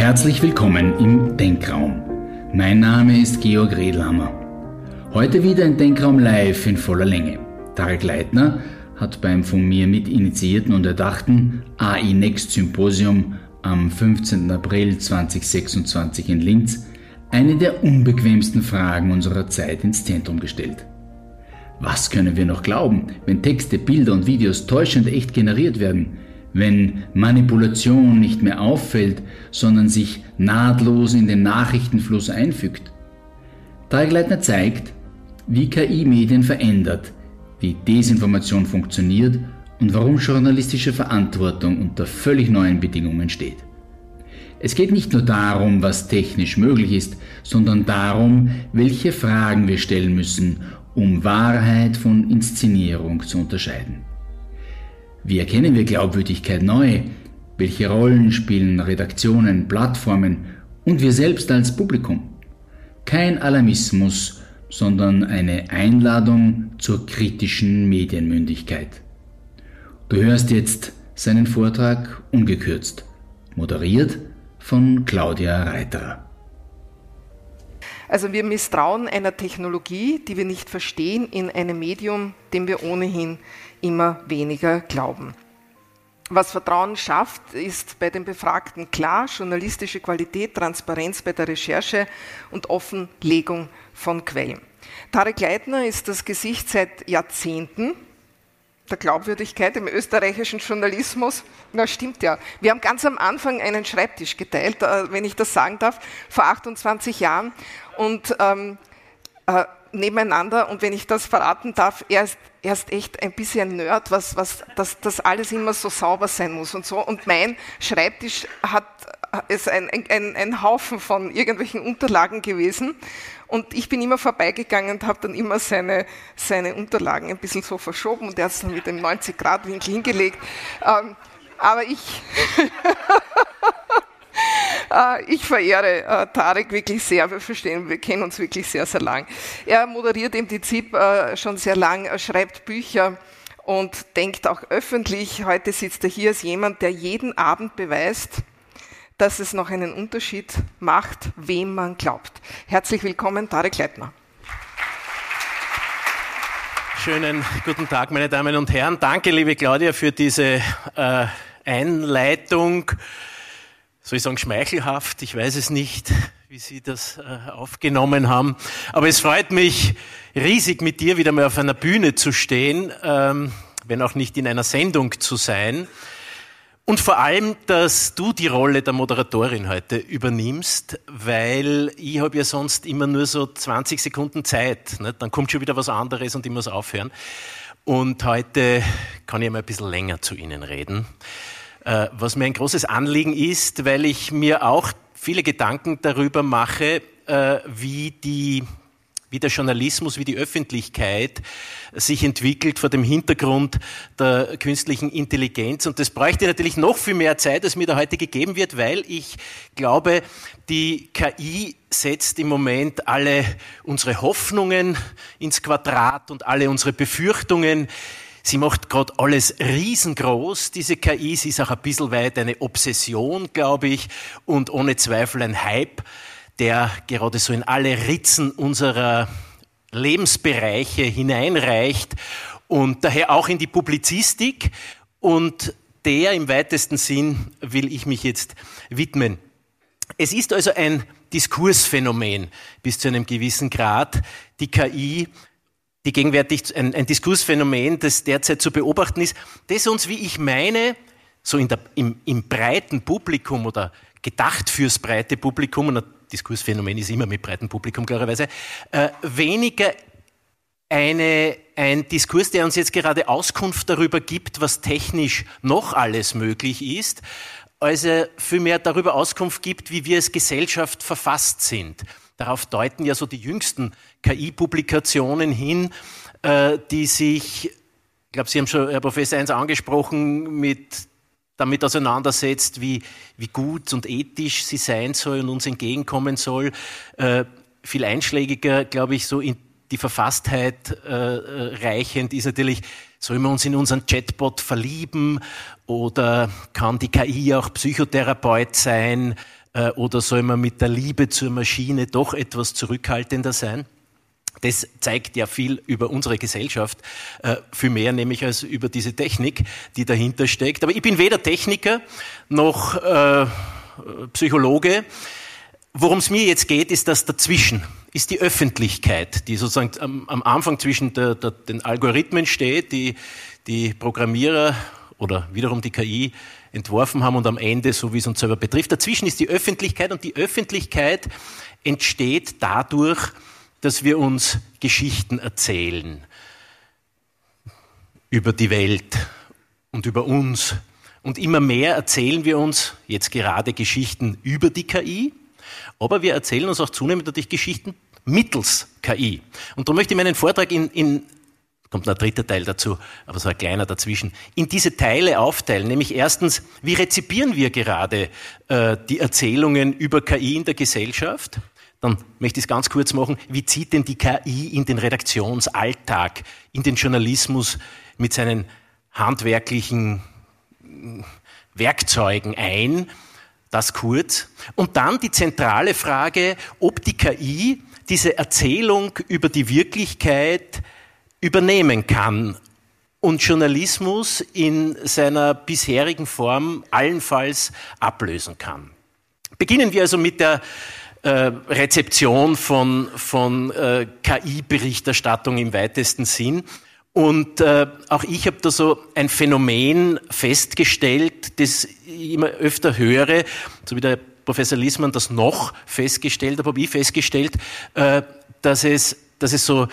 Herzlich willkommen im Denkraum. Mein Name ist Georg Redlhammer. Heute wieder ein Denkraum live in voller Länge. Tarek Leitner hat beim von mir mit initiierten und erdachten AI Next Symposium am 15. April 2026 in Linz eine der unbequemsten Fragen unserer Zeit ins Zentrum gestellt. Was können wir noch glauben, wenn Texte, Bilder und Videos täuschend echt generiert werden? Wenn Manipulation nicht mehr auffällt, sondern sich nahtlos in den Nachrichtenfluss einfügt? Tarek Leitner zeigt, wie KI Medien verändert, wie Desinformation funktioniert und warum journalistische Verantwortung unter völlig neuen Bedingungen steht. Es geht nicht nur darum, was technisch möglich ist, sondern darum, welche Fragen wir stellen müssen, um Wahrheit von Inszenierung zu unterscheiden. Wie erkennen wir Glaubwürdigkeit neu? Welche Rollen spielen Redaktionen, Plattformen und wir selbst als Publikum? Kein Alarmismus, sondern eine Einladung zur kritischen Medienmündigkeit. Du hörst jetzt seinen Vortrag ungekürzt, moderiert von Claudia Reiterer. Also wir misstrauen einer Technologie, die wir nicht verstehen, in einem Medium, dem wir ohnehin immer weniger glauben. Was Vertrauen schafft, ist bei den Befragten klar: journalistische Qualität, Transparenz bei der Recherche und Offenlegung von Quellen. Tarek Leitner ist das Gesicht seit Jahrzehnten der Glaubwürdigkeit im österreichischen Journalismus. Na, stimmt ja. Wir haben ganz am Anfang einen Schreibtisch geteilt, wenn ich das sagen darf, vor 28 Jahren und nebeneinander. Und wenn ich das verraten darf, er ist echt ein bisschen Nerd, dass alles immer so sauber sein muss und so. Und mein Schreibtisch ist ein Haufen von irgendwelchen Unterlagen gewesen. Und ich bin immer vorbeigegangen und habe dann immer seine Unterlagen ein bisschen so verschoben und er hat es dann mit dem 90-Grad-Winkel hingelegt. Aber ich verehre Tarek wirklich sehr. Wir kennen uns wirklich sehr, sehr lang. Er moderiert im Prinzip schon sehr lang, schreibt Bücher und denkt auch öffentlich. Heute sitzt er hier als jemand, der jeden Abend beweist, dass es noch einen Unterschied macht, wem man glaubt. Herzlich willkommen, Tarek Leitner. Schönen guten Tag, meine Damen und Herren. Danke, liebe Claudia, für diese Einleitung. Soll ich sagen, schmeichelhaft? Ich weiß es nicht, wie Sie das aufgenommen haben. Aber es freut mich riesig, mit dir wieder mal auf einer Bühne zu stehen, wenn auch nicht in einer Sendung zu sein. Und vor allem, dass du die Rolle der Moderatorin heute übernimmst, weil ich habe ja sonst immer nur so 20 Sekunden Zeit. Ne? Dann kommt schon wieder was anderes und ich muss aufhören. Und heute kann ich mal ein bisschen länger zu Ihnen reden. Was mir ein großes Anliegen ist, weil ich mir auch viele Gedanken darüber mache, wie der Journalismus, wie die Öffentlichkeit sich entwickelt vor dem Hintergrund der künstlichen Intelligenz. Und das bräuchte natürlich noch viel mehr Zeit, als mir da heute gegeben wird, weil ich glaube, die KI setzt im Moment alle unsere Hoffnungen ins Quadrat und alle unsere Befürchtungen. Sie macht gerade alles riesengroß, diese KI. Sie ist auch ein bisschen weit eine Obsession, glaube ich, und ohne Zweifel ein Hype, der gerade so in alle Ritzen unserer Lebensbereiche hineinreicht und daher auch in die Publizistik. Und der im weitesten Sinn will ich mich jetzt widmen. Es ist also ein Diskursphänomen bis zu einem gewissen Grad, die KI, die gegenwärtig ein Diskursphänomen, das derzeit zu beobachten ist, das uns, wie ich meine, so im breiten Publikum oder gedacht fürs breite Publikum, und ein Diskursphänomen ist immer mit breitem Publikum klarerweise, weniger ein Diskurs, der uns jetzt gerade Auskunft darüber gibt, was technisch noch alles möglich ist, als er vielmehr darüber Auskunft gibt, wie wir als Gesellschaft verfasst sind. Darauf deuten ja so die jüngsten KI-Publikationen hin, die sich, ich glaube, Sie haben schon, Herr Professor Eins, angesprochen, damit auseinandersetzt, wie gut und ethisch sie sein soll und uns entgegenkommen soll. Viel einschlägiger, glaube ich, so in die Verfasstheit reichend ist natürlich, sollen wir uns in unseren Chatbot verlieben oder kann die KI auch Psychotherapeut sein? oder soll man mit der Liebe zur Maschine doch etwas zurückhaltender sein? Das zeigt ja viel über unsere Gesellschaft, viel mehr nämlich als über diese Technik, die dahinter steckt. Aber ich bin weder Techniker noch Psychologe. Worum es mir jetzt geht, ist das Dazwischen, ist die Öffentlichkeit, die sozusagen am Anfang zwischen den Algorithmen steht, die Programmierer oder wiederum die KI entworfen haben und am Ende, so wie es uns selber betrifft. Dazwischen ist die Öffentlichkeit und die Öffentlichkeit entsteht dadurch, dass wir uns Geschichten erzählen über die Welt und über uns. Und immer mehr erzählen wir uns jetzt gerade Geschichten über die KI, aber wir erzählen uns auch zunehmend natürlich Geschichten mittels KI. Und darum möchte ich meinen Vortrag kommt noch ein dritter Teil dazu, aber so ein kleiner dazwischen, in diese Teile aufteilen. Nämlich erstens, wie rezipieren wir gerade die Erzählungen über KI in der Gesellschaft? Dann möchte ich es ganz kurz machen, wie zieht denn die KI in den Redaktionsalltag, in den Journalismus mit seinen handwerklichen Werkzeugen ein? Das kurz. Und dann die zentrale Frage, ob die KI diese Erzählung über die Wirklichkeit übernehmen kann und Journalismus in seiner bisherigen Form allenfalls ablösen kann. Beginnen wir also mit der Rezeption von KI-Berichterstattung im weitesten Sinn. Und auch ich habe da so ein Phänomen festgestellt, das ich immer öfter höre, so wie der Professor Liessmann das noch festgestellt hat, habe ich festgestellt, dass es so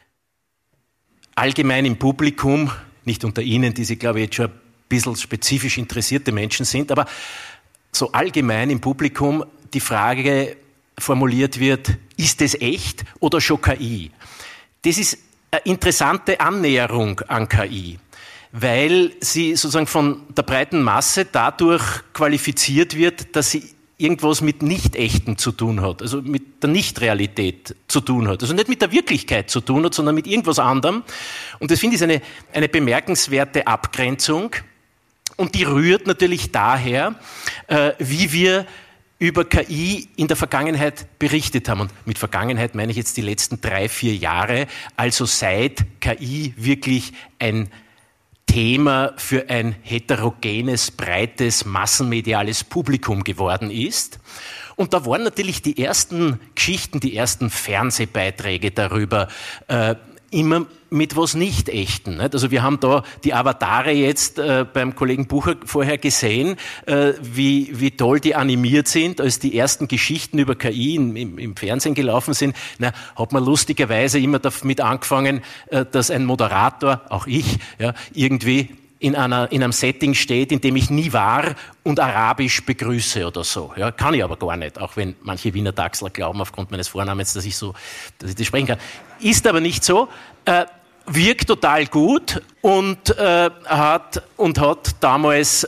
allgemein im Publikum, nicht unter Ihnen, die Sie, glaube ich, jetzt schon ein bisschen spezifisch interessierte Menschen sind, aber so allgemein im Publikum die Frage formuliert wird, ist es echt oder schon KI? Das ist eine interessante Annäherung an KI, weil sie sozusagen von der breiten Masse dadurch qualifiziert wird, dass sie irgendwas mit Nicht-Echten zu tun hat, also mit der Nicht-Realität zu tun hat, also nicht mit der Wirklichkeit zu tun hat, sondern mit irgendwas anderem. Und das finde ich eine bemerkenswerte Abgrenzung und die rührt natürlich daher, wie wir über KI in der Vergangenheit berichtet haben. Und mit Vergangenheit meine ich jetzt die letzten 3-4 Jahre, also seit KI wirklich ein Thema für ein heterogenes, breites, massenmediales Publikum geworden ist. Und da waren natürlich die ersten Geschichten, die ersten Fernsehbeiträge darüber immer mit was Nicht-Echten. Also wir haben da die Avatare jetzt beim Kollegen Bucher vorher gesehen, wie toll die animiert sind, als die ersten Geschichten über KI im Fernsehen gelaufen sind. Hat man lustigerweise immer damit angefangen, dass ein Moderator, auch ich, ja, irgendwie in einem Setting steht, in dem ich nie war und Arabisch begrüße oder so. Ja, kann ich aber gar nicht, auch wenn manche Wiener Dachsler glauben aufgrund meines Vornamens, dass ich das sprechen kann. Ist aber nicht so. Wirkt total gut und hat damals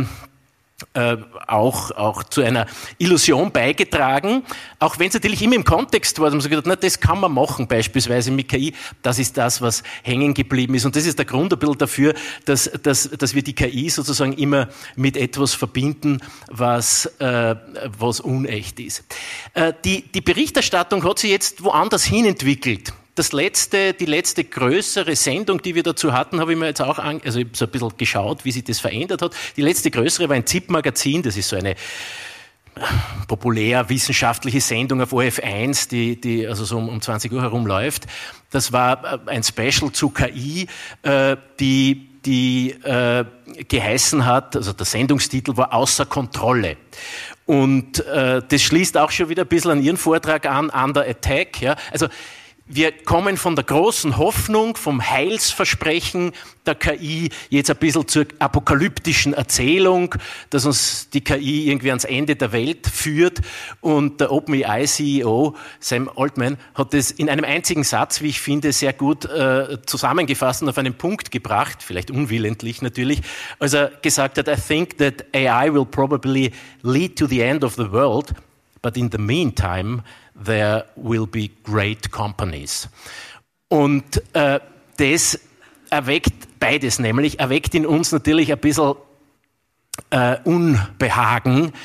auch zu einer Illusion beigetragen, auch wenn es natürlich immer im Kontext war, da haben sie gedacht, das kann man machen, beispielsweise mit KI, das ist das, was hängen geblieben ist und das ist der Grund ein bisschen dafür, dass wir die KI sozusagen immer mit etwas verbinden, was unecht ist. Die Berichterstattung hat sich jetzt woanders hin entwickelt. Die letzte größere Sendung, die wir dazu hatten, habe ich mir jetzt auch ich habe so ein bisschen geschaut, wie sich das verändert hat. Die letzte größere war ein ZIP-Magazin, das ist so eine populär-wissenschaftliche Sendung auf ORF1, die also so um 20 Uhr herum läuft. Das war ein Special zu KI, die geheißen hat, also der Sendungstitel war Außer Kontrolle. Und das schließt auch schon wieder ein bisschen an Ihren Vortrag an, Under Attack. Ja. Also wir kommen von der großen Hoffnung, vom Heilsversprechen der KI jetzt ein bisschen zur apokalyptischen Erzählung, dass uns die KI irgendwie ans Ende der Welt führt. Und der OpenAI-CEO Sam Altman hat das in einem einzigen Satz, wie ich finde, sehr gut zusammengefasst und auf einen Punkt gebracht, vielleicht unwillentlich natürlich, als er gesagt hat, I think that AI will probably lead to the end of the world, but in the meantime there will be great companies. Und das erweckt beides, nämlich erweckt in uns natürlich ein bisschen Unbehagen,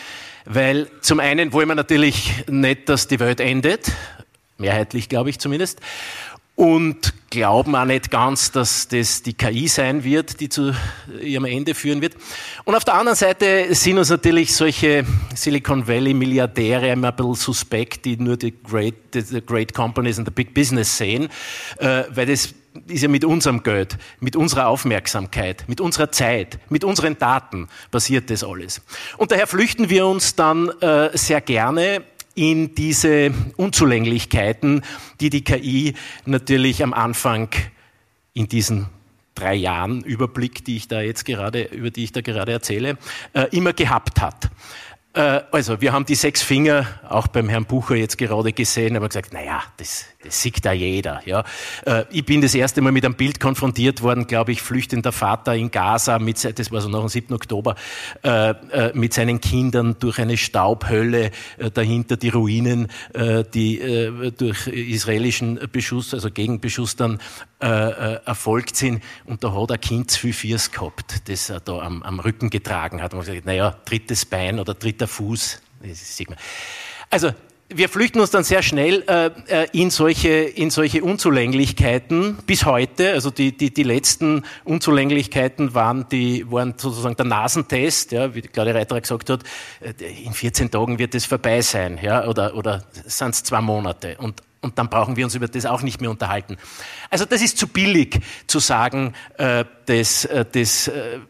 Weil zum einen wollen wir natürlich nicht, dass die Welt endet, mehrheitlich glaube ich zumindest, und glauben auch nicht ganz, dass das die KI sein wird, die zu ihrem Ende führen wird. Und auf der anderen Seite sind uns natürlich solche Silicon Valley Milliardäre immer ein bisschen suspekt, die nur die great companies and the big business sehen, weil das ist ja mit unserem Geld, mit unserer Aufmerksamkeit, mit unserer Zeit, mit unseren Daten passiert das alles. Und daher flüchten wir uns dann sehr gerne in diese Unzulänglichkeiten, die die KI natürlich am Anfang in diesen 3 Jahren Überblick, über die ich da gerade erzähle, immer gehabt hat. Also, wir haben die 6 Finger auch beim Herrn Bucher jetzt gerade gesehen, aber gesagt, naja, das sieht da jeder, ja. Ich bin das erste Mal mit einem Bild konfrontiert worden, glaube ich, flüchtender Vater in Gaza, das war so nach dem 7. Oktober, mit seinen Kindern durch eine Staubhölle, dahinter die Ruinen, die durch israelischen Beschuss, also Gegenbeschuss dann erfolgt sind. Und da hat ein Kind zu viel Viers gehabt, das er da am Rücken getragen hat. Und man hat gesagt, naja, 3. Bein oder 3. Fuß, das sieht man. Also, wir flüchten uns dann sehr schnell in solche Unzulänglichkeiten bis heute. Also die letzten Unzulänglichkeiten waren sozusagen der Nasentest, ja, wie Claudia Reiterer gesagt hat, in 14 Tagen wird das vorbei sein, ja, oder sind es 2 Monate. Und dann brauchen wir uns über das auch nicht mehr unterhalten. Also das ist zu billig zu sagen, das ist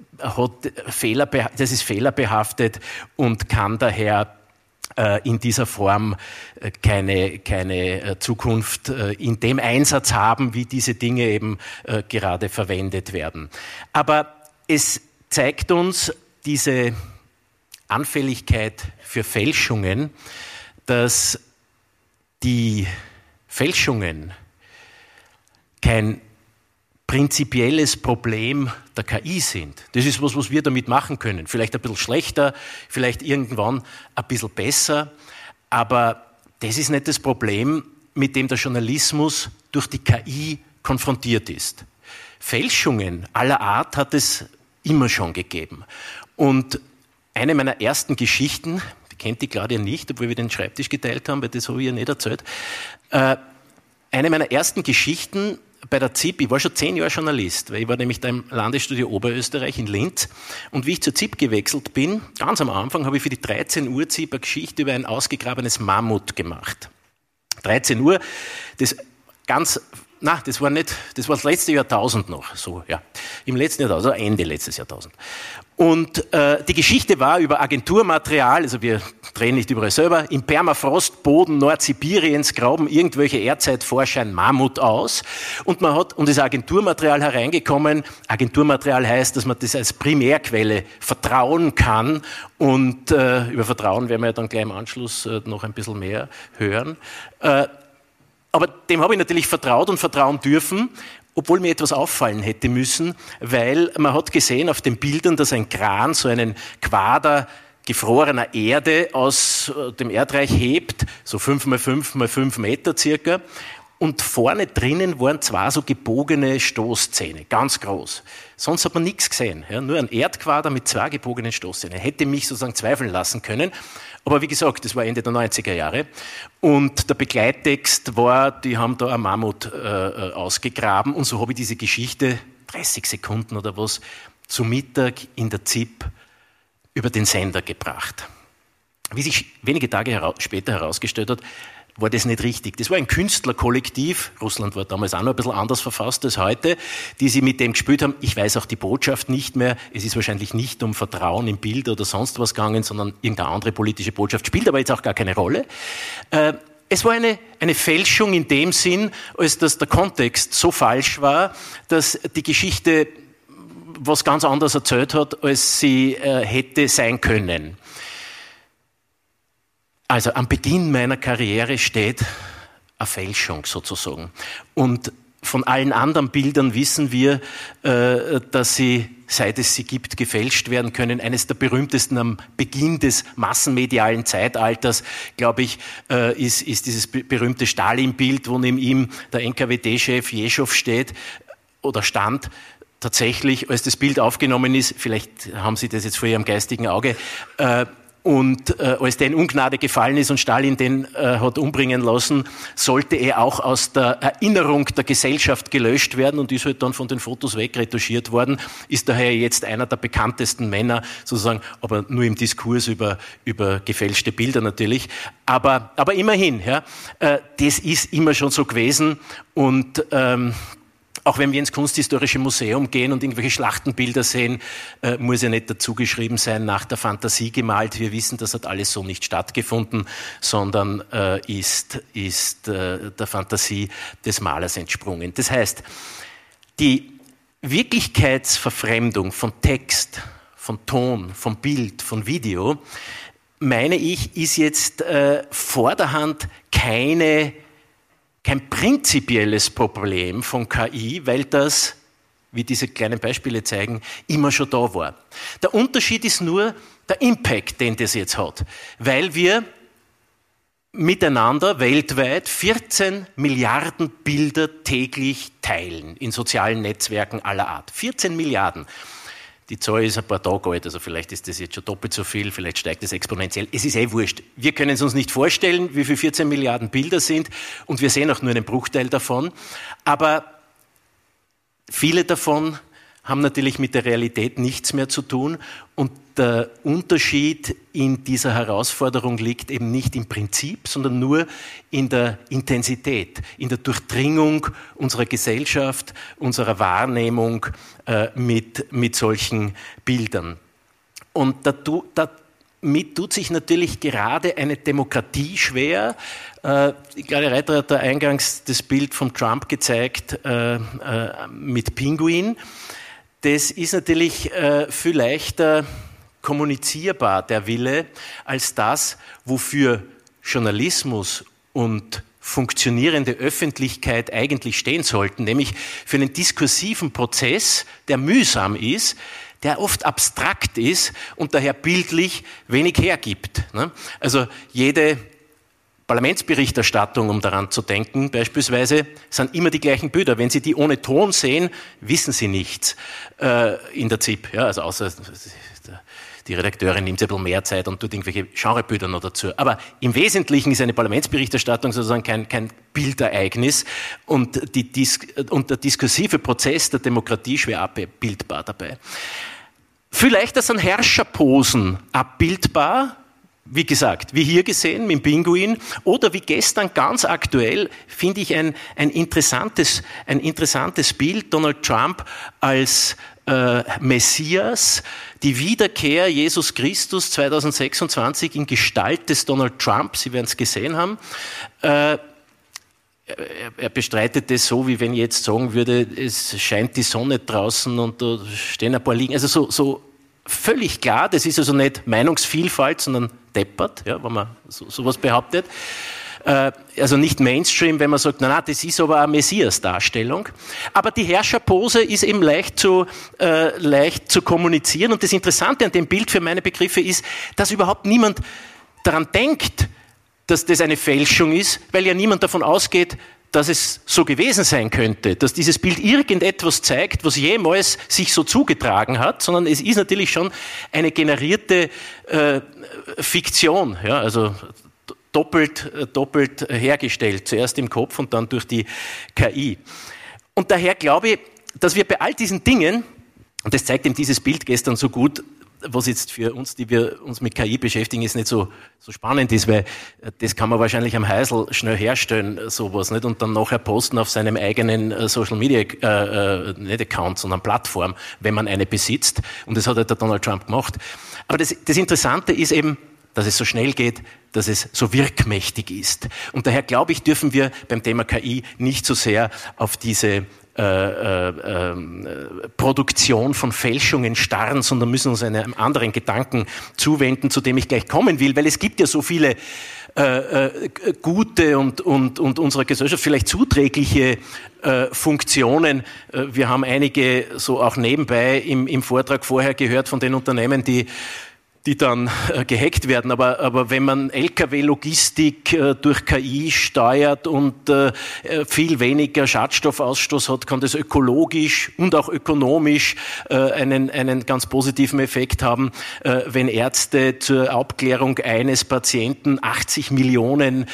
fehlerbehaftet und kann daher in dieser Form keine Zukunft in dem Einsatz haben, wie diese Dinge eben gerade verwendet werden. Aber es zeigt uns diese Anfälligkeit für Fälschungen, dass die Fälschungen kein prinzipielles Problem der KI sind. Das ist was wir damit machen können. Vielleicht ein bisschen schlechter, vielleicht irgendwann ein bisschen besser, aber das ist nicht das Problem, mit dem der Journalismus durch die KI konfrontiert ist. Fälschungen aller Art hat es immer schon gegeben. Und eine meiner ersten Geschichten, die kennt die Claudia nicht, obwohl wir den Schreibtisch geteilt haben, weil das habe ich ihr nicht erzählt. Eine meiner ersten Geschichten bei der ZIP, ich war schon 10 Jahre Journalist, weil ich war nämlich da im Landesstudio Oberösterreich in Linz. Und wie ich zur ZIP gewechselt bin, ganz am Anfang habe ich für die 13 Uhr ZIP eine Geschichte über ein ausgegrabenes Mammut gemacht. 13 Uhr, das war das letzte Jahrtausend noch, so, ja. Im letzten Jahrtausend, also Ende letztes Jahrtausend. Und die Geschichte war über Agenturmaterial, also wir drehen nicht überall selber, im Permafrostboden Nordsibiriens graben irgendwelche Erdzeitforscher ein Mammut aus und ist Agenturmaterial hereingekommen. Agenturmaterial heißt, dass man das als Primärquelle vertrauen kann und über Vertrauen werden wir ja dann gleich im Anschluss noch ein bisschen mehr hören. Aber dem habe ich natürlich vertraut und vertrauen dürfen, obwohl mir etwas auffallen hätte müssen, weil man hat gesehen auf den Bildern, dass ein Kran so einen Quader gefrorener Erde aus dem Erdreich hebt, so 5 mal 5 mal 5 Meter circa. Und vorne drinnen waren 2 so gebogene Stoßzähne, ganz groß. Sonst hat man nichts gesehen, ja, nur ein Erdquader mit 2 gebogenen Stoßzähnen. Hätte mich sozusagen zweifeln lassen können. Aber wie gesagt, das war Ende der 90er Jahre. Und der Begleittext war, die haben da ein Mammut ausgegraben. Und so habe ich diese Geschichte, 30 Sekunden oder was, zu Mittag in der ZIP über den Sender gebracht. Wie sich wenige Tage später herausgestellt hat, war das nicht richtig. Das war ein Künstlerkollektiv, Russland war damals auch noch ein bisschen anders verfasst als heute, die sie mit dem gespielt haben. Ich weiß auch die Botschaft nicht mehr. Es ist wahrscheinlich nicht um Vertrauen in Bilder oder sonst was gegangen, sondern irgendeine andere politische Botschaft. Spielt aber jetzt auch gar keine Rolle. Es war eine Fälschung in dem Sinn, als dass der Kontext so falsch war, dass die Geschichte was ganz anderes erzählt hat, als sie hätte sein können. Also am Beginn meiner Karriere steht eine Fälschung sozusagen. Und von allen anderen Bildern wissen wir, dass sie, seit es sie gibt, gefälscht werden können. Eines der berühmtesten am Beginn des massenmedialen Zeitalters, glaube ich, ist dieses berühmte Stalin-Bild, wo neben ihm der NKWD-Chef Jeschow steht oder stand. Tatsächlich, als das Bild aufgenommen ist, vielleicht haben Sie das jetzt vor Ihrem geistigen Auge, Und als der in Ungnade gefallen ist und Stalin den hat umbringen lassen, sollte er auch aus der Erinnerung der Gesellschaft gelöscht werden und ist halt dann von den Fotos wegretuschiert worden, ist daher jetzt einer der bekanntesten Männer, sozusagen, aber nur im Diskurs über gefälschte Bilder natürlich. Aber immerhin, ja, das ist immer schon so gewesen und auch wenn wir ins Kunsthistorische Museum gehen und irgendwelche Schlachtenbilder sehen, muss ja nicht dazu geschrieben sein, nach der Fantasie gemalt. Wir wissen, das hat alles so nicht stattgefunden, sondern ist der Fantasie des Malers entsprungen. Das heißt, die Wirklichkeitsverfremdung von Text, von Ton, von Bild, von Video, meine ich, ist jetzt vorderhand kein prinzipielles Problem von KI, weil das, wie diese kleinen Beispiele zeigen, immer schon da war. Der Unterschied ist nur der Impact, den das jetzt hat, weil wir miteinander weltweit 14 Milliarden Bilder täglich teilen in sozialen Netzwerken aller Art. 14 Milliarden. Die Zahl ist ein paar Tage alt, also vielleicht ist das jetzt schon doppelt so viel, vielleicht steigt es exponentiell. Es ist wurscht. Wir können es uns nicht vorstellen, wie viel 14 Milliarden Bilder sind und wir sehen auch nur einen Bruchteil davon. Aber viele davon haben natürlich mit der Realität nichts mehr zu tun und der Unterschied in dieser Herausforderung liegt eben nicht im Prinzip, sondern nur in der Intensität, in der Durchdringung unserer Gesellschaft, unserer Wahrnehmung mit solchen Bildern. Und damit tut sich natürlich gerade eine Demokratie schwer. Claudia Reiter hat da eingangs das Bild von Trump gezeigt mit Pinguin. Das ist natürlich viel leichter kommunizierbar, der Wille, als das, wofür Journalismus und funktionierende Öffentlichkeit eigentlich stehen sollten, nämlich für einen diskursiven Prozess, der mühsam ist, der oft abstrakt ist und daher bildlich wenig hergibt. Also jede Parlamentsberichterstattung, um daran zu denken, beispielsweise, sind immer die gleichen Bilder. Wenn Sie die ohne Ton sehen, wissen Sie nichts in der ZIP. Ja, also außer die Redakteurin nimmt ein bisschen mehr Zeit und tut irgendwelche Genrebilder noch dazu. Aber im Wesentlichen ist eine Parlamentsberichterstattung sozusagen kein Bildereignis und der diskursive Prozess der Demokratie schwer abbildbar dabei. Vielleicht sind Herrscherposen abbildbar, wie gesagt, wie hier gesehen mit dem Pinguin oder wie gestern ganz aktuell finde ich ein interessantes Bild, Donald Trump als Messias, die Wiederkehr Jesus Christus 2026 in Gestalt des Donald Trump, Sie werden es gesehen haben. Er bestreitet das so, wie wenn ich jetzt sagen würde, es scheint die Sonne draußen und da stehen ein paar Liegen. Also so völlig klar, das ist also nicht Meinungsvielfalt, sondern deppert, ja, wenn man sowas behauptet. Also nicht Mainstream, wenn man sagt, na, das ist aber eine Messias-Darstellung. Aber die Herrscherpose ist eben leicht zu kommunizieren. Und das Interessante an dem Bild für meine Begriffe ist, dass überhaupt niemand daran denkt, dass das eine Fälschung ist, weil ja niemand davon ausgeht, dass es so gewesen sein könnte, dass dieses Bild irgendetwas zeigt, was jemals sich so zugetragen hat, sondern es ist natürlich schon eine generierte Fiktion, ja, also doppelt hergestellt, zuerst im Kopf und dann durch die KI. Und daher glaube ich, dass wir bei all diesen Dingen, und das zeigt eben dieses Bild gestern so gut, was jetzt für uns, die wir uns mit KI beschäftigen, ist nicht so spannend ist, weil das kann man wahrscheinlich am Heisel schnell herstellen, sowas, nicht? Und dann nachher posten auf seinem eigenen Social Media, nicht Account, sondern Plattform, wenn man eine besitzt. Und das hat halt der Donald Trump gemacht. Aber das Interessante ist eben, dass es so schnell geht, dass es so wirkmächtig ist. Und daher glaube ich, dürfen wir beim Thema KI nicht so sehr auf diese Produktion von Fälschungen starren, sondern müssen uns einem anderen Gedanken zuwenden, zu dem ich gleich kommen will, weil es gibt ja so viele gute und unserer Gesellschaft vielleicht zuträgliche Funktionen. Wir haben einige so auch nebenbei im Vortrag vorher gehört von den Unternehmen, die die dann gehackt werden. Aber wenn man LKW-Logistik durch KI steuert und viel weniger Schadstoffausstoß hat, kann das ökologisch und auch ökonomisch einen ganz positiven Effekt haben. Wenn Ärzte zur Abklärung eines Patienten 80 Millionen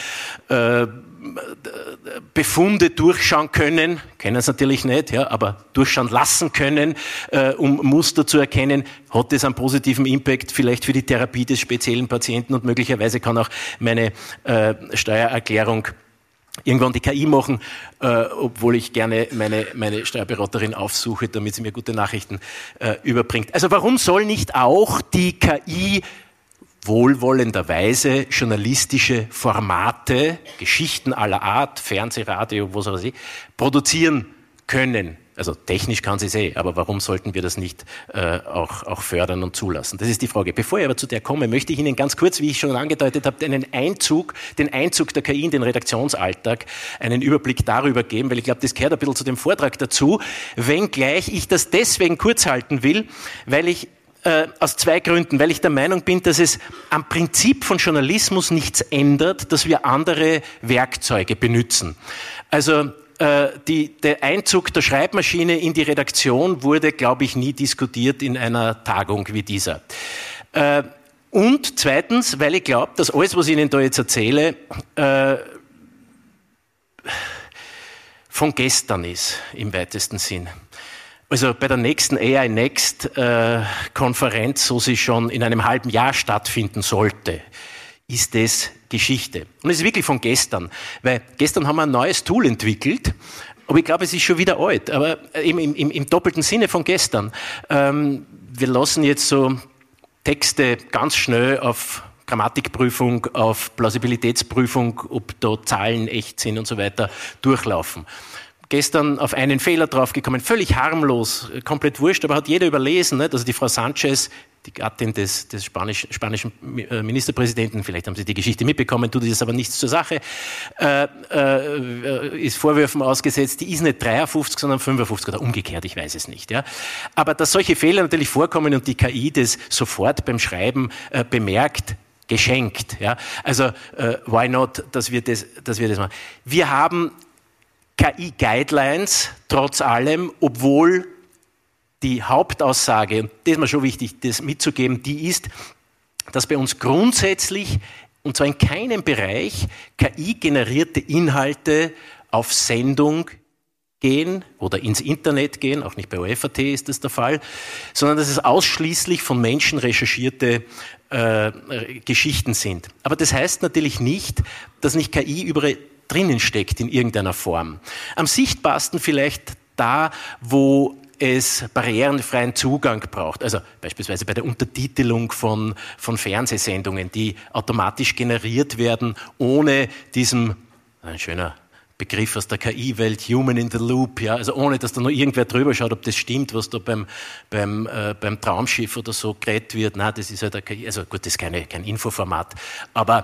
Befunde durchschauen können es natürlich nicht, ja, aber durchschauen lassen können, um Muster zu erkennen, hat das einen positiven Impact vielleicht für die Therapie des speziellen Patienten und möglicherweise kann auch meine Steuererklärung irgendwann die KI machen, obwohl ich gerne meine Steuerberaterin aufsuche, damit sie mir gute Nachrichten überbringt. Also warum soll nicht auch die KI wohlwollenderweise journalistische Formate, Geschichten aller Art, Fernseh, Radio, was weiß ich, produzieren können? Also technisch kann sie es aber warum sollten wir das nicht auch fördern und zulassen? Das ist die Frage. Bevor ich aber zu der komme, möchte ich Ihnen ganz kurz, wie ich schon angedeutet habe, den Einzug der KI in den Redaktionsalltag, einen Überblick darüber geben, weil ich glaube, das gehört ein bisschen zu dem Vortrag dazu, wenngleich ich das deswegen kurz halten will, weil ich aus zwei Gründen, weil ich der Meinung bin, dass es am Prinzip von Journalismus nichts ändert, dass wir andere Werkzeuge benutzen. Also der Einzug der Schreibmaschine in die Redaktion wurde, glaube ich, nie diskutiert in einer Tagung wie dieser. Und zweitens, weil ich glaube, dass alles, was ich Ihnen da jetzt erzähle, von gestern ist, im weitesten Sinn. Also bei der nächsten AI Next Konferenz, so sie schon in einem halben Jahr stattfinden sollte, ist das Geschichte. Und es ist wirklich von gestern, weil gestern haben wir ein neues Tool entwickelt, aber ich glaube, es ist schon wieder alt, aber im doppelten Sinne von gestern. Wir lassen jetzt so Texte ganz schnell auf Grammatikprüfung, auf Plausibilitätsprüfung, ob da Zahlen echt sind und so weiter, durchlaufen. Gestern auf einen Fehler draufgekommen, völlig harmlos, komplett wurscht, aber hat jeder überlesen, nicht? Also die Frau Sanchez, die Gattin des spanischen Ministerpräsidenten, vielleicht haben Sie die Geschichte mitbekommen, tut es aber nichts zur Sache, ist Vorwürfen ausgesetzt, die ist nicht 53, sondern 55 oder umgekehrt, ich weiß es nicht. Ja. Aber dass solche Fehler natürlich vorkommen und die KI das sofort beim Schreiben bemerkt, geschenkt. Ja. Also why not, dass wir das machen. Wir haben KI-Guidelines, trotz allem, obwohl die Hauptaussage, und das ist mir schon wichtig, das mitzugeben, die ist, dass bei uns grundsätzlich, und zwar in keinem Bereich, KI-generierte Inhalte auf Sendung gehen oder ins Internet gehen, auch nicht bei OFAT ist das der Fall, sondern dass es ausschließlich von Menschen recherchierte Geschichten sind. Aber das heißt natürlich nicht, dass nicht KI überall drinnen steckt in irgendeiner Form. Am sichtbarsten vielleicht da, wo es barrierenfreien Zugang braucht. Also beispielsweise bei der Untertitelung von Fernsehsendungen, die automatisch generiert werden, ohne diesem, ein schöner Begriff aus der KI-Welt, Human in the Loop, ja, also ohne, dass da noch irgendwer drüber schaut, ob das stimmt, was da beim Traumschiff oder so geredet wird. Nein, das ist halt eine KI, also gut, das ist kein Infoformat, aber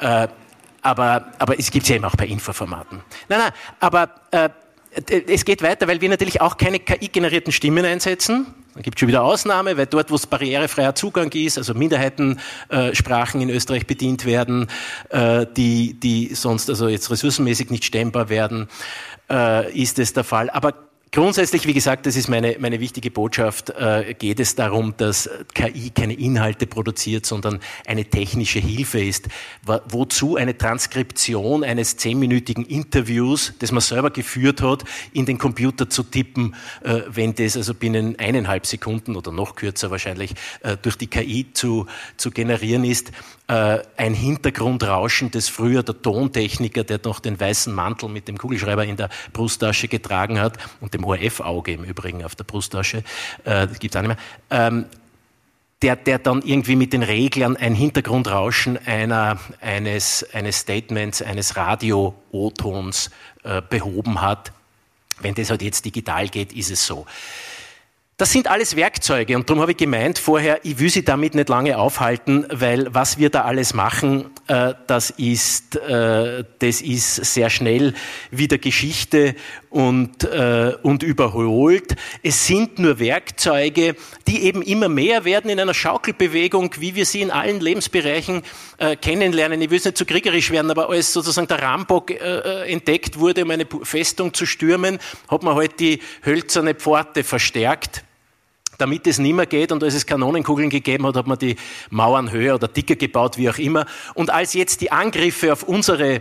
es gibt es ja eben auch bei Infoformaten. Aber es geht weiter, weil wir natürlich auch keine KI-generierten Stimmen einsetzen. Da gibt es schon wieder Ausnahme, weil dort, wo es barrierefreier Zugang ist, also Minderheitensprachen in Österreich bedient werden, die sonst also jetzt ressourcenmäßig nicht stemmbar werden, ist es der Fall. Aber grundsätzlich, wie gesagt, das ist meine wichtige Botschaft, geht es darum, dass KI keine Inhalte produziert, sondern eine technische Hilfe ist. Wozu eine Transkription eines 10-minütigen Interviews, das man selber geführt hat, in den Computer zu tippen, wenn das also binnen 1,5 Sekunden oder noch kürzer wahrscheinlich durch die KI zu generieren ist. Ein Hintergrundrauschen, das früher der Tontechniker, der noch den weißen Mantel mit dem Kugelschreiber in der Brusttasche getragen hat und dem ORF-Auge im Übrigen auf der Brusttasche, das gibt's auch nicht mehr, der dann irgendwie mit den Reglern ein Hintergrundrauschen eines Statements, eines Radio-O-Tons behoben hat. Wenn das halt jetzt digital geht, ist es so. Das sind alles Werkzeuge und darum habe ich gemeint vorher, ich will Sie damit nicht lange aufhalten, weil was wir da alles machen, das ist sehr schnell wieder Geschichte und überholt. Es sind nur Werkzeuge, die eben immer mehr werden in einer Schaukelbewegung, wie wir sie in allen Lebensbereichen kennenlernen. Ich will es nicht zu kriegerisch werden, aber als sozusagen der Rambock entdeckt wurde, um eine Festung zu stürmen, hat man halt die hölzerne Pforte verstärkt, damit es nicht mehr geht. Und als es Kanonenkugeln gegeben hat, hat man die Mauern höher oder dicker gebaut, wie auch immer. Und als jetzt die Angriffe auf unser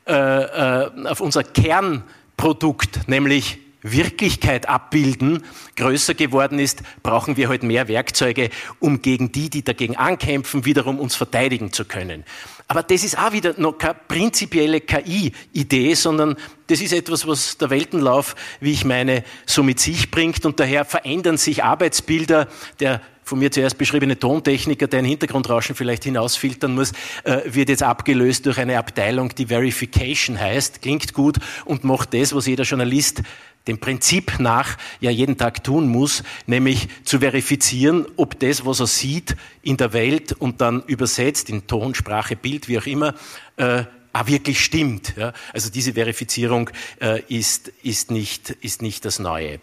Kernprodukt, nämlich Wirklichkeit abbilden, größer geworden ist, brauchen wir halt mehr Werkzeuge, um gegen die dagegen ankämpfen, wiederum uns verteidigen zu können. Aber das ist auch wieder noch keine prinzipielle KI-Idee, sondern das ist etwas, was der Weltenlauf, wie ich meine, so mit sich bringt. Und daher verändern sich Arbeitsbilder. Der von mir zuerst beschriebene Tontechniker, der ein Hintergrundrauschen vielleicht hinausfiltern muss, wird jetzt abgelöst durch eine Abteilung, die Verification heißt, klingt gut und macht das, was jeder Journalist dem Prinzip nach ja jeden Tag tun muss, nämlich zu verifizieren, ob das, was er sieht in der Welt und dann übersetzt in Ton, Sprache, Bild, wie auch immer, auch wirklich stimmt. Ja? Also diese Verifizierung ist nicht das Neue.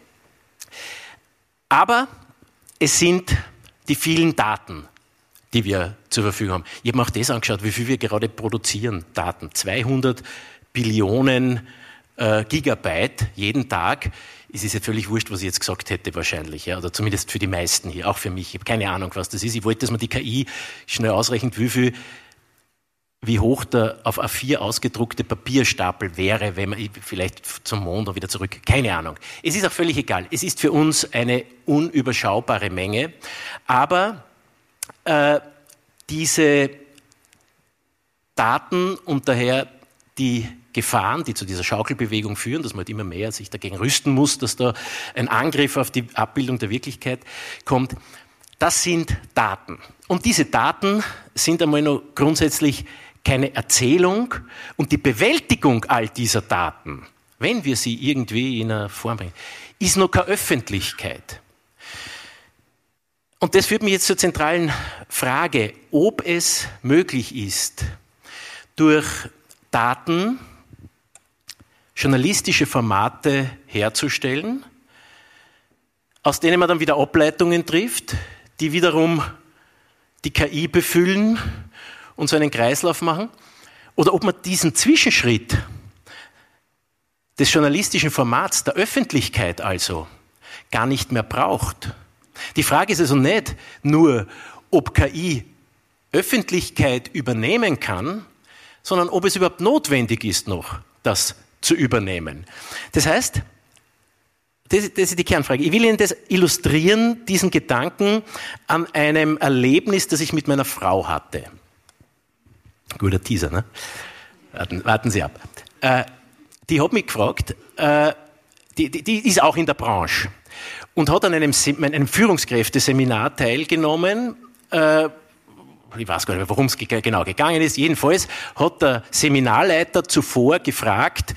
Aber es sind die vielen Daten, die wir zur Verfügung haben. Ich habe mir auch das angeschaut, wie viel wir gerade produzieren, Daten. 200 Billionen Gigabyte jeden Tag. Es ist ja völlig wurscht, was ich jetzt gesagt hätte wahrscheinlich, ja, oder zumindest für die meisten hier, auch für mich. Ich habe keine Ahnung, was das ist. Ich wollte, dass man die KI schnell ausrechnet, wie hoch der auf A4 ausgedruckte Papierstapel wäre, wenn man vielleicht zum Mond oder wieder zurück. Keine Ahnung. Es ist auch völlig egal. Es ist für uns eine unüberschaubare Menge. Aber diese Daten und daher die Gefahren, die zu dieser Schaukelbewegung führen, dass man halt immer mehr sich dagegen rüsten muss, dass da ein Angriff auf die Abbildung der Wirklichkeit kommt, das sind Daten. Und diese Daten sind einmal noch grundsätzlich keine Erzählung und die Bewältigung all dieser Daten, wenn wir sie irgendwie in einer Form bringen, ist noch keine Öffentlichkeit. Und das führt mich jetzt zur zentralen Frage, ob es möglich ist, durch Daten journalistische Formate herzustellen, aus denen man dann wieder Ableitungen trifft, die wiederum die KI befüllen und so einen Kreislauf machen, oder ob man diesen Zwischenschritt des journalistischen Formats, der Öffentlichkeit also, gar nicht mehr braucht. Die Frage ist also nicht nur, ob KI Öffentlichkeit übernehmen kann, sondern ob es überhaupt notwendig ist noch, das zu übernehmen. Das heißt, das ist die Kernfrage. Ich will Ihnen das illustrieren, diesen Gedanken, an einem Erlebnis, das ich mit meiner Frau hatte. Guter Teaser, ne? Warten Sie ab. Die hat mich gefragt, die ist auch in der Branche und hat an einem Führungskräfteseminar teilgenommen. Ich weiß gar nicht mehr, worum es genau gegangen ist. Jedenfalls hat der Seminarleiter zuvor gefragt,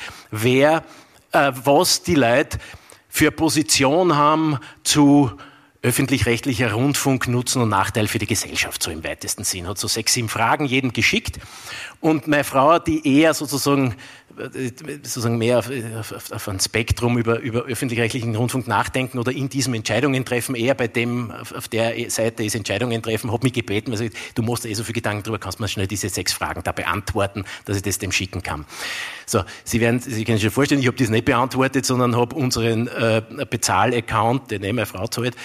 was die Leute für Position haben zu öffentlich-rechtlicher Rundfunk, Nutzen und Nachteil für die Gesellschaft, so im weitesten Sinn. Hat so 6, 7 Fragen jedem geschickt. Und meine Frau, die eher sozusagen mehr auf ein Spektrum über öffentlich-rechtlichen Rundfunk nachdenken oder in diesem Entscheidungen treffen, eher bei dem, auf der Seite ist Entscheidungen treffen, hat mich gebeten, also du machst so viel Gedanken drüber, kannst du mir schnell diese 6 Fragen da beantworten, dass ich das dem schicken kann. So, Sie können sich schon vorstellen, ich habe das nicht beantwortet, sondern habe unseren Bezahl-Account, den meine Frau zahlt,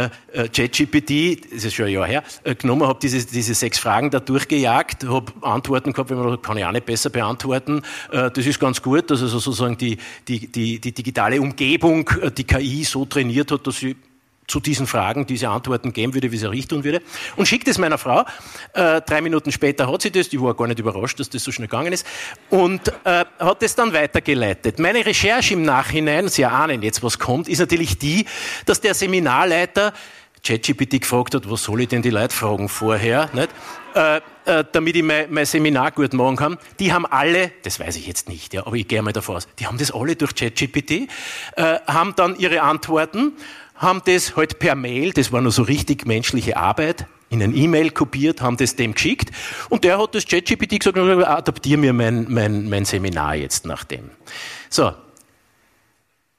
ChatGPT, das ist schon ein Jahr her, genommen, habe diese 6 Fragen da durchgejagt, habe Antworten gehabt, wenn man kann ich auch nicht besser beantworten. Das ist ganz gut, dass also sozusagen die digitale Umgebung die KI so trainiert hat, dass sie zu diesen Fragen diese Antworten geben würde, wie sie auch ich tun würde. Und schickt es meiner Frau. 3 Minuten später hat sie das, die war gar nicht überrascht, dass das so schnell gegangen ist, und hat das dann weitergeleitet. Meine Recherche im Nachhinein, Sie ahnen jetzt, was kommt, ist natürlich die, dass der Seminarleiter ChatGPT gefragt hat, was soll ich denn die Leute fragen vorher, nicht? Damit ich mein Seminar gut machen kann. Die haben alle, das weiß ich jetzt nicht, ja, aber ich gehe mal davon aus, die haben das alle durch ChatGPT, haben dann ihre Antworten, haben das halt per Mail, das war nur so richtig menschliche Arbeit, in ein E-Mail kopiert, haben das dem geschickt und der hat das ChatGPT gesagt, adaptiere mir mein Seminar jetzt nach dem. So.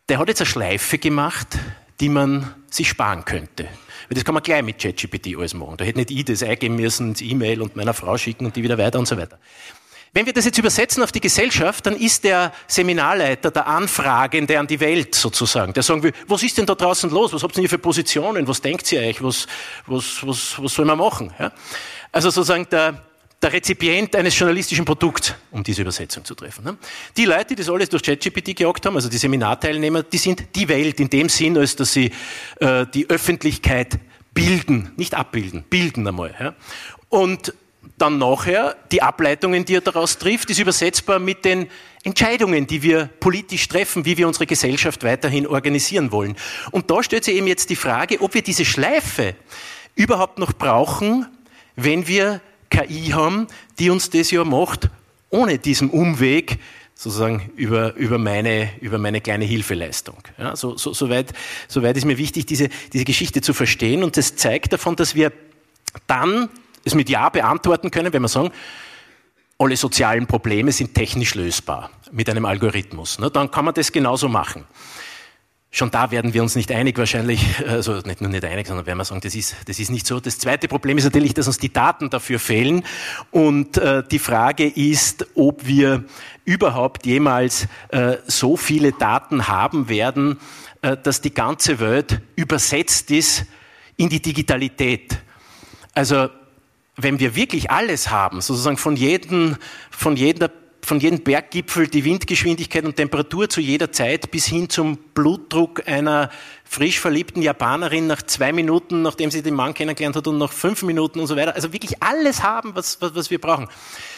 der hat jetzt eine Schleife gemacht, die man sich sparen könnte. Weil das kann man gleich mit ChatGPT alles machen. Da hätte nicht ich das eingeben müssen, ins E-Mail und meiner Frau schicken und die wieder weiter und so weiter. Wenn wir das jetzt übersetzen auf die Gesellschaft, dann ist der Seminarleiter, der Anfragende an die Welt sozusagen, der sagen will, was ist denn da draußen los? Was habt ihr für Positionen? Was denkt ihr euch? Was soll man machen? Ja? Also sozusagen der Rezipient eines journalistischen Produkts, um diese Übersetzung zu treffen. Ne? Die Leute, die das alles durch ChatGPT gejagt haben, also die Seminarteilnehmer, die sind die Welt in dem Sinn, als dass sie die Öffentlichkeit bilden, nicht abbilden, bilden einmal. Ja? Und dann nachher, die Ableitungen, die er daraus trifft, ist übersetzbar mit den Entscheidungen, die wir politisch treffen, wie wir unsere Gesellschaft weiterhin organisieren wollen. Und da stellt sich eben jetzt die Frage, ob wir diese Schleife überhaupt noch brauchen, wenn wir KI haben, die uns das ja macht, ohne diesen Umweg, sozusagen über meine kleine Hilfeleistung. Ja, soweit ist mir wichtig, diese Geschichte zu verstehen. Und das zeigt davon, dass wir dann es mit Ja beantworten können, wenn wir sagen, alle sozialen Probleme sind technisch lösbar mit einem Algorithmus. Ne? Dann kann man das genauso machen. Schon da werden wir uns nicht einig wahrscheinlich, also nicht nur nicht einig, sondern werden wir sagen, das ist nicht so. Das zweite Problem ist natürlich, dass uns die Daten dafür fehlen. Und die Frage ist, ob wir überhaupt jemals so viele Daten haben werden, dass die ganze Welt übersetzt ist in die Digitalität. Also wenn wir wirklich alles haben, sozusagen von jedem Berggipfel die Windgeschwindigkeit und Temperatur zu jeder Zeit bis hin zum Blutdruck einer frisch verliebten Japanerin nach 2 Minuten, nachdem sie den Mann kennengelernt hat und nach 5 Minuten und so weiter, also wirklich alles haben, was wir brauchen.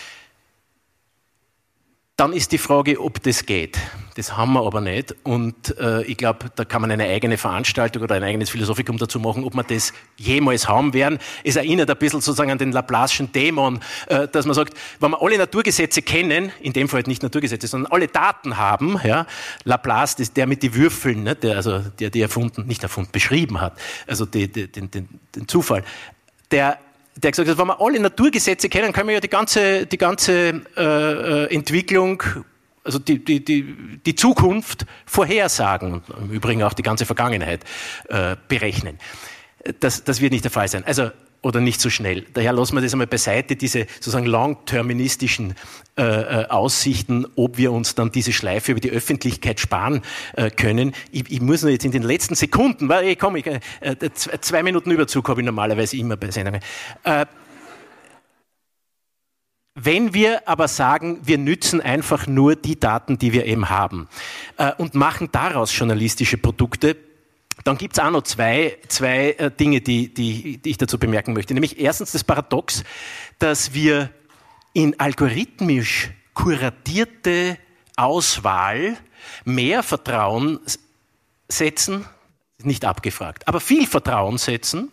Dann ist die Frage, ob das geht. Das haben wir aber nicht. Und ich glaube, da kann man eine eigene Veranstaltung oder ein eigenes Philosophikum dazu machen, ob wir das jemals haben werden. Es erinnert ein bisschen sozusagen an den Laplace'schen Dämon, dass man sagt, wenn wir alle Naturgesetze kennen, in dem Fall nicht Naturgesetze, sondern alle Daten haben, ja, Laplace, das ist der mit den Würfeln, ne, der beschrieben hat, also den Zufall, der gesagt hat, wenn wir alle Naturgesetze kennen, können wir ja die ganze Entwicklung, also die Zukunft vorhersagen und im Übrigen auch die ganze Vergangenheit berechnen. Das wird nicht der Fall sein. Also, oder nicht so schnell. Daher lassen wir das einmal beiseite, diese sozusagen long-terministischen Aussichten, ob wir uns dann diese Schleife über die Öffentlichkeit sparen können. Ich muss nur jetzt in den letzten Sekunden, weil 2 Minuten Überzug habe ich normalerweise immer bei Sendungen. Wenn wir aber sagen, wir nützen einfach nur die Daten, die wir eben haben und machen daraus journalistische Produkte, dann gibt es auch noch zwei Dinge, die ich dazu bemerken möchte. Nämlich erstens das Paradox, dass wir in algorithmisch kuratierte Auswahl mehr Vertrauen setzen, nicht abgefragt, aber viel Vertrauen setzen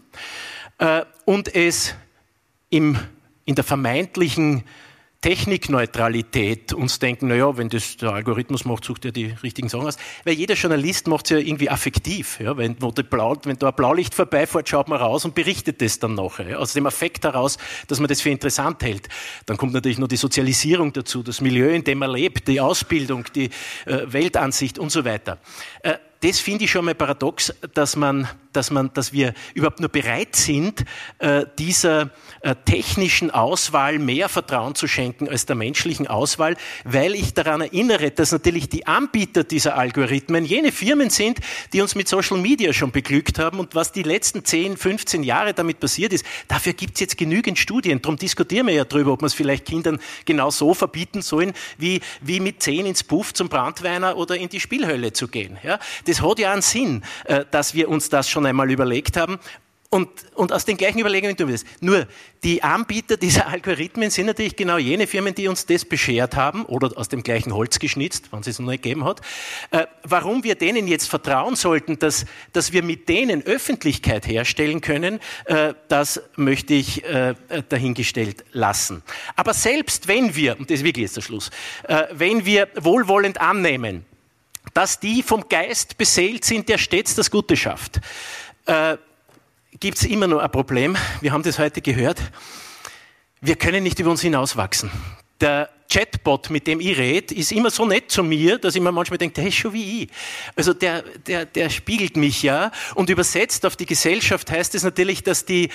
und es in der vermeintlichen Technikneutralität uns denken, naja, wenn das der Algorithmus macht, sucht er die richtigen Sachen aus. Weil jeder Journalist macht es ja irgendwie affektiv. Ja? Wenn da ein Blaulicht vorbeifährt, schaut man raus und berichtet das dann nachher. Ja? Aus dem Affekt heraus, dass man das für interessant hält. Dann kommt natürlich noch die Sozialisierung dazu, das Milieu, in dem man lebt, die Ausbildung, die Weltansicht und so weiter. Das finde ich schon mal paradox, dass wir überhaupt nur bereit sind, dieser technischen Auswahl mehr Vertrauen zu schenken als der menschlichen Auswahl, weil ich daran erinnere, dass natürlich die Anbieter dieser Algorithmen jene Firmen sind, die uns mit Social Media schon beglückt haben und was die letzten 10, 15 Jahre damit passiert ist, dafür gibt es jetzt genügend Studien. Darum diskutieren wir ja drüber, ob wir es vielleicht Kindern genau so verbieten sollen, wie mit 10 ins Puff zum Brandweiner oder in die Spielhölle zu gehen. Ja? Das hat ja einen Sinn, dass wir uns das schon einmal überlegt haben. Und aus den gleichen Überlegungen tun wir das. Nur, die Anbieter dieser Algorithmen sind natürlich genau jene Firmen, die uns das beschert haben oder aus dem gleichen Holz geschnitzt, wenn es es noch nicht gegeben hat. Warum wir denen jetzt vertrauen sollten, dass wir mit denen Öffentlichkeit herstellen können, das möchte ich dahingestellt lassen. Aber selbst wenn wir, und das ist wirklich jetzt der Schluss, wenn wir wohlwollend annehmen, dass die vom Geist beseelt sind, der stets das Gute schafft, gibt es immer noch ein Problem. Wir haben das heute gehört. Wir können nicht über uns hinauswachsen. Der Chatbot, mit dem ich rede, ist immer so nett zu mir, dass ich mir manchmal denke, der ist schon wie ich. Also der spiegelt mich ja. Und übersetzt auf die Gesellschaft heißt es natürlich, dass die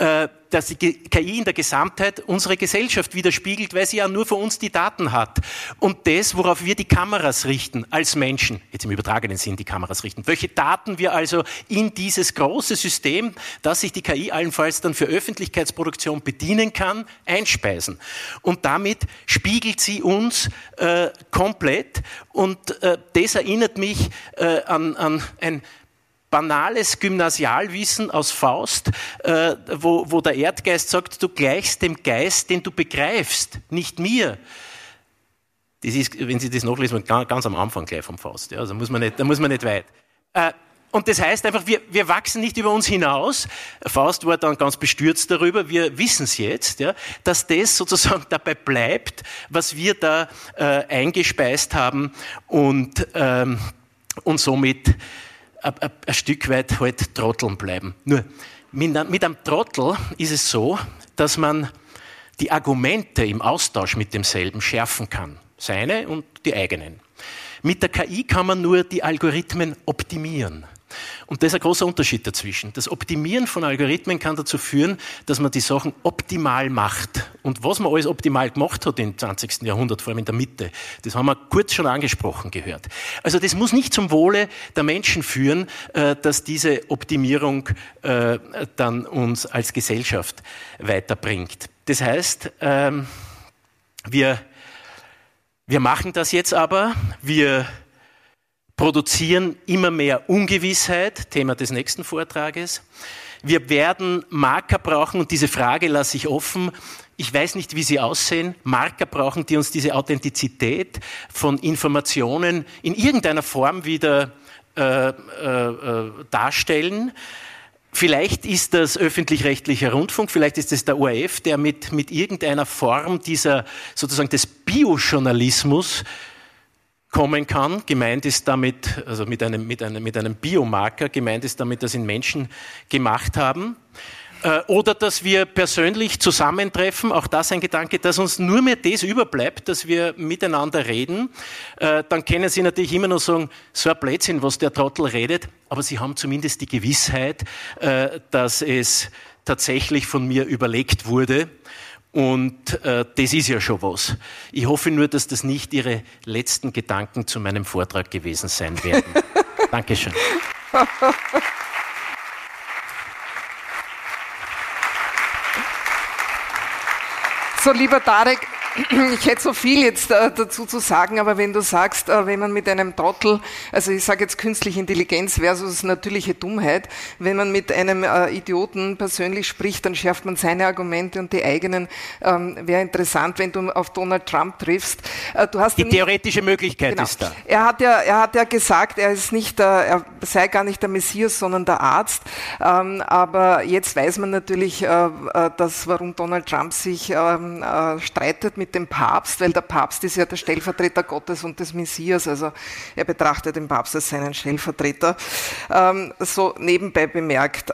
KI in der Gesamtheit unsere Gesellschaft widerspiegelt, weil sie ja nur von uns die Daten hat. Und das, worauf wir die Kameras richten als Menschen, jetzt im übertragenen Sinn die Kameras richten, welche Daten wir also in dieses große System, das sich die KI allenfalls dann für Öffentlichkeitsproduktion bedienen kann, einspeisen. Und damit spiegelt sie uns komplett. Und das erinnert mich an ein banales Gymnasialwissen aus Faust, wo der Erdgeist sagt, du gleichst dem Geist, den du begreifst, nicht mir. Das ist, wenn Sie das nachlesen, ganz am Anfang gleich vom Faust. Ja, also da muss man nicht weit. Und das heißt einfach, wir wachsen nicht über uns hinaus. Faust war dann ganz bestürzt darüber, wir wissen es jetzt, ja, dass das sozusagen dabei bleibt, was wir da eingespeist haben und somit ein Stück weit halt Trotteln bleiben. Nur mit einem Trottel ist es so, dass man die Argumente im Austausch mit demselben schärfen kann. Seine und die eigenen. Mit der KI kann man nur die Algorithmen optimieren. Und das ist ein großer Unterschied dazwischen. Das Optimieren von Algorithmen kann dazu führen, dass man die Sachen optimal macht. Und was man alles optimal gemacht hat im 20. Jahrhundert, vor allem in der Mitte, das haben wir kurz schon angesprochen gehört. Also das muss nicht zum Wohle der Menschen führen, dass diese Optimierung dann uns als Gesellschaft weiterbringt. Das heißt, wir machen das jetzt aber, wir produzieren immer mehr Ungewissheit, Thema des nächsten Vortrages. Wir werden Marker brauchen, und diese Frage lasse ich offen. Ich weiß nicht, wie sie aussehen. Marker brauchen, die uns diese Authentizität von Informationen in irgendeiner Form wieder darstellen. Vielleicht ist das öffentlich-rechtlicher Rundfunk, vielleicht ist es der ORF, der mit irgendeiner Form dieser sozusagen des Biojournalismus kommen kann. Gemeint ist damit, also mit einem Biomarker, gemeint ist damit, dass ihn Menschen gemacht haben. Oder dass wir persönlich zusammentreffen, auch das ein Gedanke, dass uns nur mehr das überbleibt, dass wir miteinander reden. Dann können Sie natürlich immer noch sagen, so ein Blödsinn, was der Trottel redet, aber Sie haben zumindest die Gewissheit, dass es tatsächlich von mir überlegt wurde. Und das ist ja schon was. Ich hoffe nur, dass das nicht Ihre letzten Gedanken zu meinem Vortrag gewesen sein werden. Dankeschön. So, lieber Tarek, ich hätte so viel jetzt dazu zu sagen, aber wenn du sagst, wenn man mit einem Trottel, also ich sage jetzt künstliche Intelligenz versus natürliche Dummheit, wenn man mit einem Idioten persönlich spricht, dann schärft man seine Argumente und die eigenen. Wäre interessant, wenn du auf Donald Trump triffst. Du hast die theoretische Möglichkeit genau. ist da. Er hat ja gesagt, er sei gar nicht der Messias, sondern der Arzt. Aber jetzt weiß man natürlich, warum Donald Trump sich streitet mit dem Papst, weil der Papst ist ja der Stellvertreter Gottes und des Messias, also er betrachtet den Papst als seinen Stellvertreter. So nebenbei bemerkt.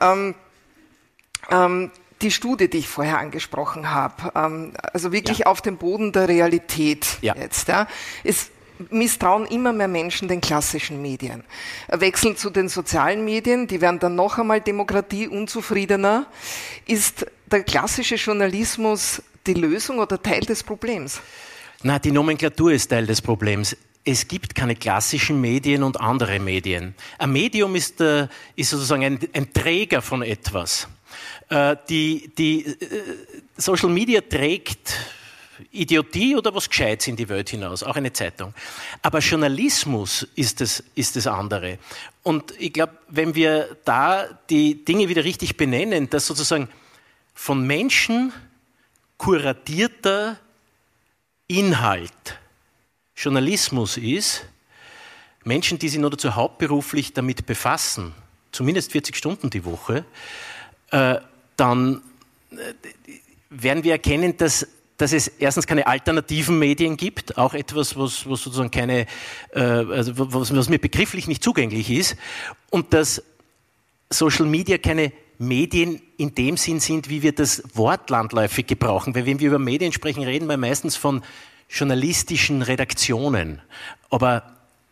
Die Studie, die ich vorher angesprochen habe, also wirklich auf dem Boden der Realität jetzt, ist misstrauen immer mehr Menschen den klassischen Medien. Wechseln zu den sozialen Medien, die werden dann noch einmal demokratieunzufriedener. Ist der klassische Journalismus die Lösung oder Teil des Problems? Na, die Nomenklatur ist Teil des Problems. Es gibt keine klassischen Medien und andere Medien. Ein Medium ist sozusagen ein Träger von etwas. Die Social Media trägt Idiotie oder was Gescheites in die Welt hinaus, auch eine Zeitung. Aber Journalismus ist das andere. Und ich glaube, wenn wir da die Dinge wieder richtig benennen, dass sozusagen von Menschen kuratierter Inhalt Journalismus ist, Menschen, die sich nur dazu hauptberuflich damit befassen, zumindest 40 Stunden die Woche, dann werden wir erkennen, dass es erstens keine alternativen Medien gibt, auch etwas, was sozusagen was mir begrifflich nicht zugänglich ist, und dass Social Media keine Medien in dem Sinn sind, wie wir das wortlandläufig gebrauchen. Weil wenn wir über Medien sprechen, reden wir meistens von journalistischen Redaktionen. Aber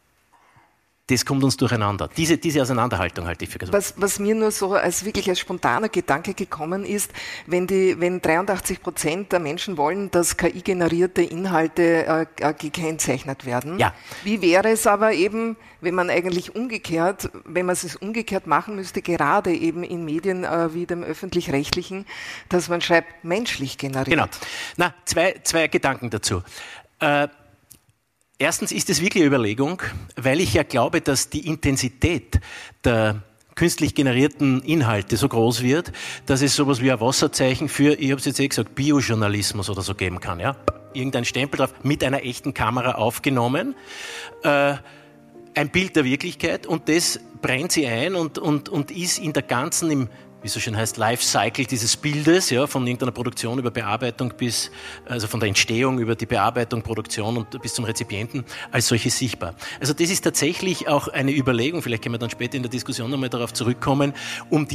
das kommt uns durcheinander. Diese Auseinanderhaltung halte ich für ganz wichtig. Was mir nur so als spontaner Gedanke gekommen ist, wenn 83% der Menschen wollen, dass KI-generierte Inhalte gekennzeichnet werden. Ja. Wie wäre es aber eben, wenn man es umgekehrt machen müsste, gerade eben in Medien wie dem Öffentlich-Rechtlichen, dass man schreibt, menschlich generiert. Genau. Na, zwei Gedanken dazu. Erstens ist es wirklich eine Überlegung, weil ich ja glaube, dass die Intensität der künstlich generierten Inhalte so groß wird, dass es sowas wie ein Wasserzeichen für, ich habe es jetzt gesagt, Biojournalismus oder so geben kann. Ja? Irgendein Stempel drauf, mit einer echten Kamera aufgenommen, ein Bild der Wirklichkeit und das brennt sie ein und ist in der ganzen, wie es so schön heißt, Lifecycle dieses Bildes, ja, von irgendeiner Produktion über Bearbeitung also von der Entstehung über die Bearbeitung, Produktion und bis zum Rezipienten als solches sichtbar. Also das ist tatsächlich auch eine Überlegung, vielleicht können wir dann später in der Diskussion nochmal darauf zurückkommen, um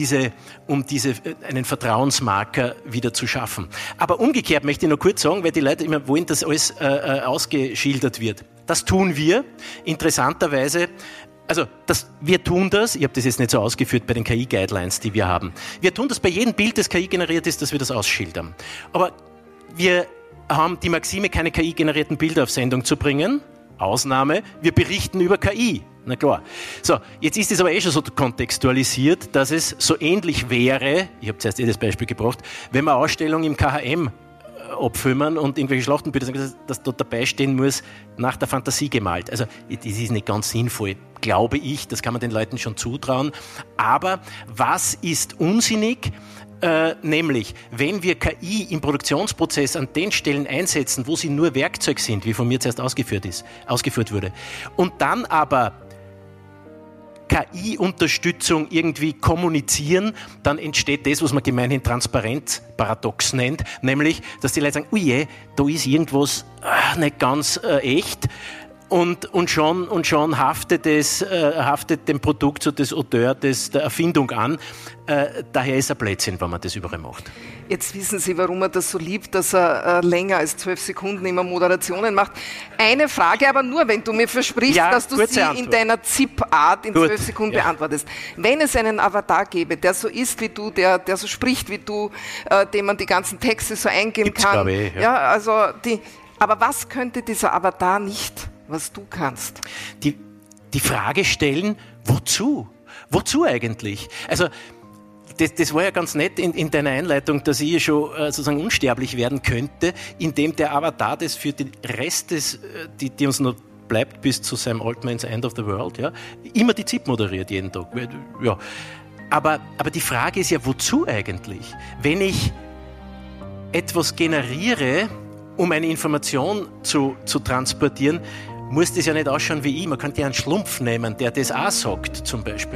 einen Vertrauensmarker wieder zu schaffen. Aber umgekehrt möchte ich noch kurz sagen, weil die Leute immer wollen, dass alles ausgeschildert wird. Das tun wir, interessanterweise. Also, wir tun das, ich habe das jetzt nicht so ausgeführt bei den KI-Guidelines, die wir haben. Wir tun das bei jedem Bild, das KI generiert ist, dass wir das ausschildern. Aber wir haben die Maxime, keine KI-generierten Bilder auf Sendung zu bringen. Ausnahme, wir berichten über KI. Na klar. So, jetzt ist es aber schon so kontextualisiert, dass es so ähnlich wäre, ich habe zuerst das Beispiel gebracht, wenn wir Ausstellung im KHM abfilmen und irgendwelche Schlachtenbilder sagen, dass dort dabei stehen muss, nach der Fantasie gemalt. Also das ist nicht ganz sinnvoll, glaube ich, das kann man den Leuten schon zutrauen. Aber was ist unsinnig? Nämlich, wenn wir KI im Produktionsprozess an den Stellen einsetzen, wo sie nur Werkzeug sind, wie von mir zuerst ausgeführt wurde, und dann aber KI-Unterstützung irgendwie kommunizieren, dann entsteht das, was man gemeinhin Transparenzparadox nennt, nämlich, dass die Leute sagen, uje, da ist irgendwas nicht ganz echt und schon haftet dem Produkt so das Auteur der Erfindung an. Daher ist ein Blödsinn, wenn man das überall macht. Jetzt wissen Sie, warum er das so liebt, dass er länger als 12 Sekunden immer Moderationen macht. Eine Frage aber nur, wenn du mir versprichst, dass du sie Antwort in deiner ZIP-Art in 12 Sekunden beantwortest. Wenn es einen Avatar gäbe, der so ist wie du, der so spricht wie du, dem man die ganzen Texte so eingeben kann. Glaube ich, ja. Aber was könnte dieser Avatar nicht, was du kannst? Die Frage stellen, wozu? Wozu eigentlich? Also, das war ja ganz nett in deiner Einleitung, dass ich schon sozusagen unsterblich werden könnte, indem der Avatar das für den Rest die uns noch bleibt bis zu seinem Old Man's End of the World, ja, immer die ZIP moderiert jeden Tag. Ja. Aber die Frage ist ja, wozu eigentlich? Wenn ich etwas generiere, um eine Information zu transportieren, muss das ja nicht ausschauen wie ich. Man könnte ja einen Schlumpf nehmen, der das auch sagt, zum Beispiel.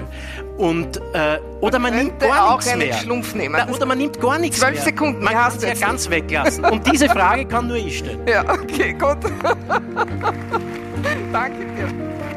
Oder man nimmt gar nichts mehr. Schlumpf nehmen. Oder man nimmt gar nichts 12 mehr. Sekunden, Man kann es ja ganz weglassen. Und diese Frage kann nur ich stellen. Ja, okay, gut. Danke dir.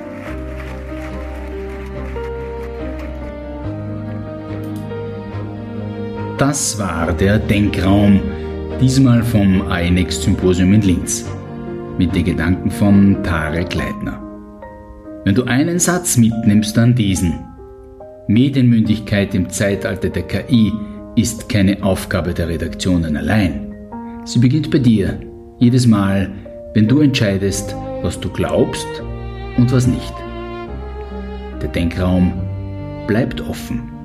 Das war der Denkraum, diesmal vom AINEX Symposium in Linz. Mit den Gedanken von Tarek Leitner. Wenn du einen Satz mitnimmst, dann diesen. Medienmündigkeit im Zeitalter der KI ist keine Aufgabe der Redaktionen allein. Sie beginnt bei dir, jedes Mal, wenn du entscheidest, was du glaubst und was nicht. Der Denkraum bleibt offen.